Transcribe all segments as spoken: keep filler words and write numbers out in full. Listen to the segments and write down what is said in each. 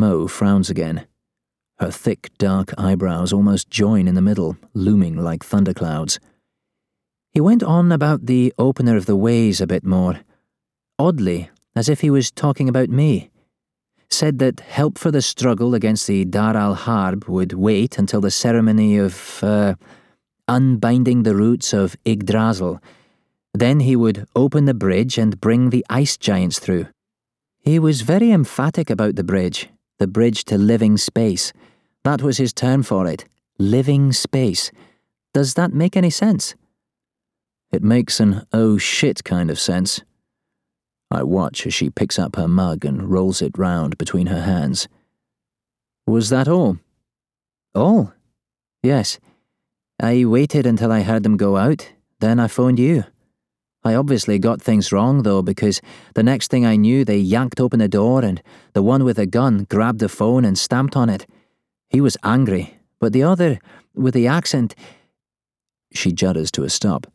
Mo frowns again. Her thick, dark eyebrows almost join in the middle, looming like thunderclouds. He went on about the opener of the ways a bit more, oddly, as if he was talking about me. Said that help for the struggle against the Dar al-Harb would wait until the ceremony of, uh, unbinding the roots of Yggdrasil. Then he would open the bridge and bring the ice giants through. He was very emphatic about the bridge, the bridge to living space. That was his term for it, living space. Does that make any sense? It makes an oh shit kind of sense. I watch as she picks up her mug and rolls it round between her hands. Was that all? All? Yes. I waited until I heard them go out, then I phoned you. I obviously got things wrong, though, because the next thing I knew, they yanked open the door and the one with the gun grabbed the phone and stamped on it. He was angry, but the other, with the accent... She judders to a stop.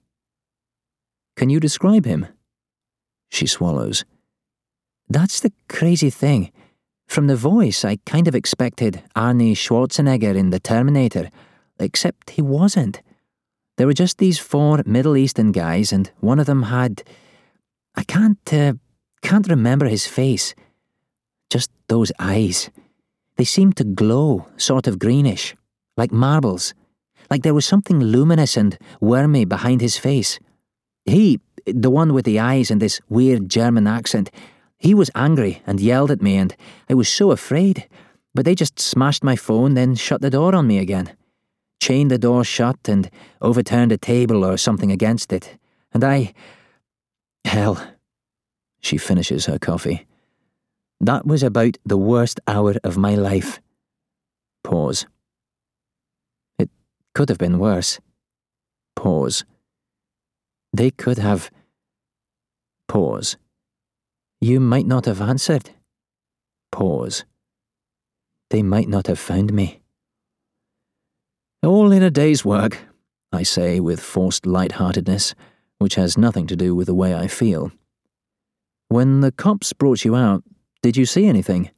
Can you describe him? She swallows. That's the crazy thing. From the voice, I kind of expected Arnie Schwarzenegger in The Terminator, except he wasn't. There were just these four Middle Eastern guys, and one of them had... I can't, uh, can't remember his face. Just those eyes. They seemed to glow, sort of greenish, like marbles. Like there was something luminous and wormy behind his face. He, the one with the eyes and this weird German accent, he was angry and yelled at me, and I was so afraid. But they just smashed my phone, then shut the door on me again. Chained the door shut and overturned a table or something against it. And I... Hell. She finishes her coffee. That was about the worst hour of my life. Pause. It could have been worse. Pause. They could have... Pause. You might not have answered. Pause. They might not have found me. All in a day's work, I say with forced light-heartedness, which has nothing to do with the way I feel. When the cops brought you out, did you see anything?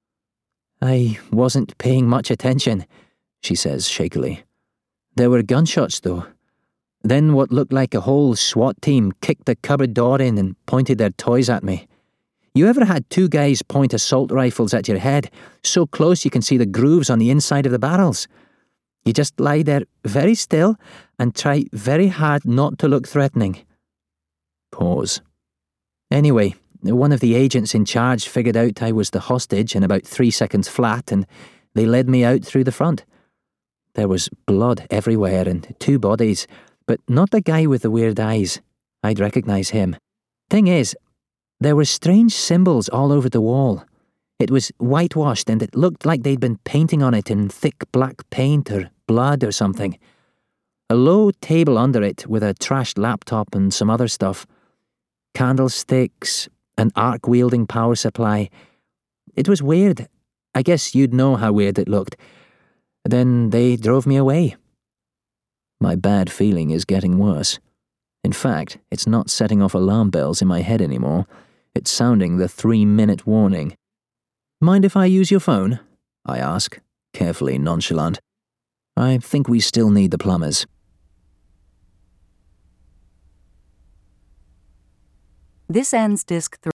I wasn't paying much attention, she says shakily. There were gunshots, though. Then what looked like a whole SWAT team kicked the cupboard door in and pointed their toys at me. You ever had two guys point assault rifles at your head, so close you can see the grooves on the inside of the barrels? You just lie there very still and try very hard not to look threatening. Pause. Anyway, one of the agents in charge figured out I was the hostage in about three seconds flat, and they led me out through the front. There was blood everywhere and two bodies, but not the guy with the weird eyes. I'd recognize him. Thing is, there were strange symbols all over the wall. It was whitewashed and it looked like they'd been painting on it in thick black paint or blood or something. A low table under it with a trashed laptop and some other stuff. Candlesticks, an arc-wielding power supply. It was weird. I guess you'd know how weird it looked. Then they drove me away. My bad feeling is getting worse. In fact, it's not setting off alarm bells in my head anymore. It's sounding the three-minute warning. Mind if I use your phone? I ask, carefully nonchalant. I think we still need the plumbers. This ends Disc three.